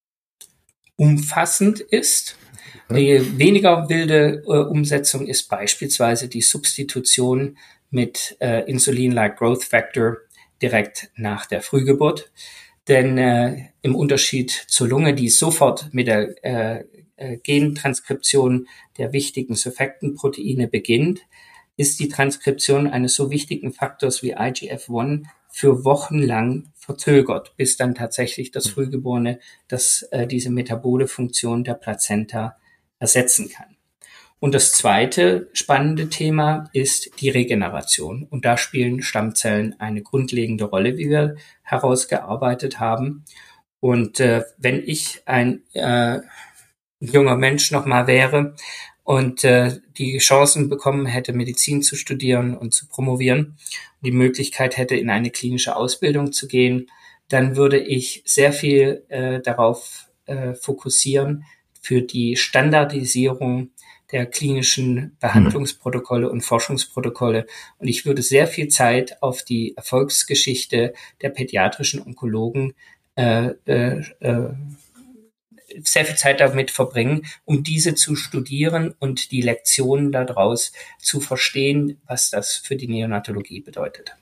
umfassend ist. Die weniger wilde äh, Umsetzung ist beispielsweise die Substitution mit äh, Insulin-like Growth Factor direkt nach der Frühgeburt. Denn äh, im Unterschied zur Lunge, die sofort mit der äh, äh, Gentranskription der wichtigen Surfactant-Proteine beginnt, ist die Transkription eines so wichtigen Faktors wie I G F eins für Wochen lang verzögert, bis dann tatsächlich das Frühgeborene das, äh, diese metabole Funktion der Plazenta ersetzen kann. Und das zweite spannende Thema ist die Regeneration. Und da spielen Stammzellen eine grundlegende Rolle, wie wir herausgearbeitet haben. Und äh, wenn ich ein äh, junger Mensch nochmal wäre und äh, die Chancen bekommen hätte, Medizin zu studieren und zu promovieren, die Möglichkeit hätte, in eine klinische Ausbildung zu gehen, dann würde ich sehr viel äh, darauf äh, fokussieren, für die Standardisierung der klinischen Behandlungsprotokolle und Forschungsprotokolle. Und ich würde sehr viel Zeit auf die Erfolgsgeschichte der pädiatrischen Onkologen äh, äh, äh, sehr viel Zeit damit verbringen, um diese zu studieren und die Lektionen daraus zu verstehen, was das für die Neonatologie bedeutet.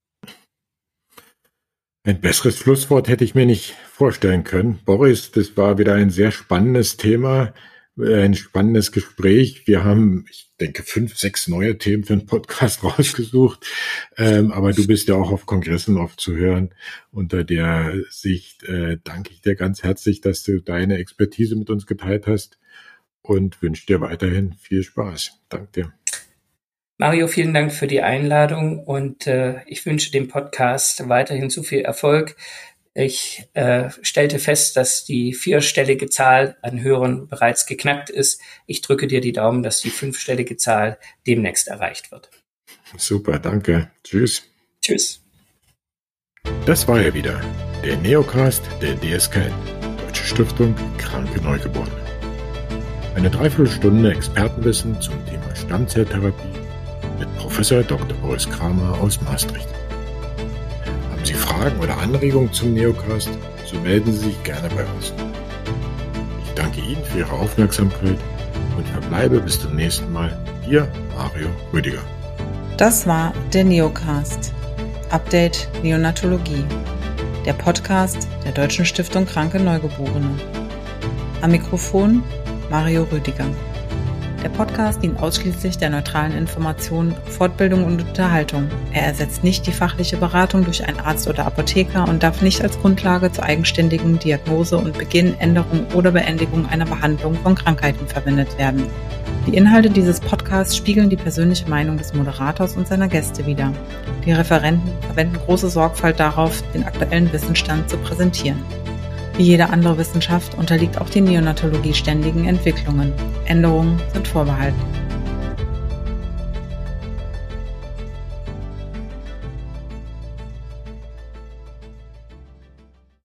Ein besseres Schlusswort hätte ich mir nicht vorstellen können. Boris, das war wieder ein sehr spannendes Thema, ein spannendes Gespräch. Wir haben, ich denke, fünf, sechs neue Themen für den Podcast rausgesucht. Ähm, aber du bist ja auch auf Kongressen oft zu hören. Unter der Sicht äh, danke ich dir ganz herzlich, dass du deine Expertise mit uns geteilt hast und wünsche dir weiterhin viel Spaß. Danke dir. Mario, vielen Dank für die Einladung und äh, ich wünsche dem Podcast weiterhin so viel Erfolg. Ich äh, stellte fest, dass die vierstellige Zahl an Hörern bereits geknackt ist. Ich drücke dir die Daumen, dass die fünfstellige Zahl demnächst erreicht wird. Super, danke. Tschüss. Tschüss. Das war er wieder, der Neocast der D S K N, Deutsche Stiftung Kranke Neugeborene. Eine Dreiviertelstunde Expertenwissen zum Thema Stammzelltherapie mit Professor Doktor Boris Kramer aus Maastricht. Haben Sie Fragen oder Anregungen zum Neocast, so melden Sie sich gerne bei uns. Ich danke Ihnen für Ihre Aufmerksamkeit und verbleibe bis zum nächsten Mal. Ihr Mario Rüdiger. Das war der Neocast. Update Neonatologie. Der Podcast der Deutschen Stiftung Kranke Neugeborene. Am Mikrofon Mario Rüdiger. Der Podcast dient ausschließlich der neutralen Information, Fortbildung und Unterhaltung. Er ersetzt nicht die fachliche Beratung durch einen Arzt oder Apotheker und darf nicht als Grundlage zur eigenständigen Diagnose und Beginn, Änderung oder Beendigung einer Behandlung von Krankheiten verwendet werden. Die Inhalte dieses Podcasts spiegeln die persönliche Meinung des Moderators und seiner Gäste wider. Die Referenten verwenden große Sorgfalt darauf, den aktuellen Wissensstand zu präsentieren. Wie jede andere Wissenschaft unterliegt auch die Neonatologie ständigen Entwicklungen. Änderungen sind vorbehalten.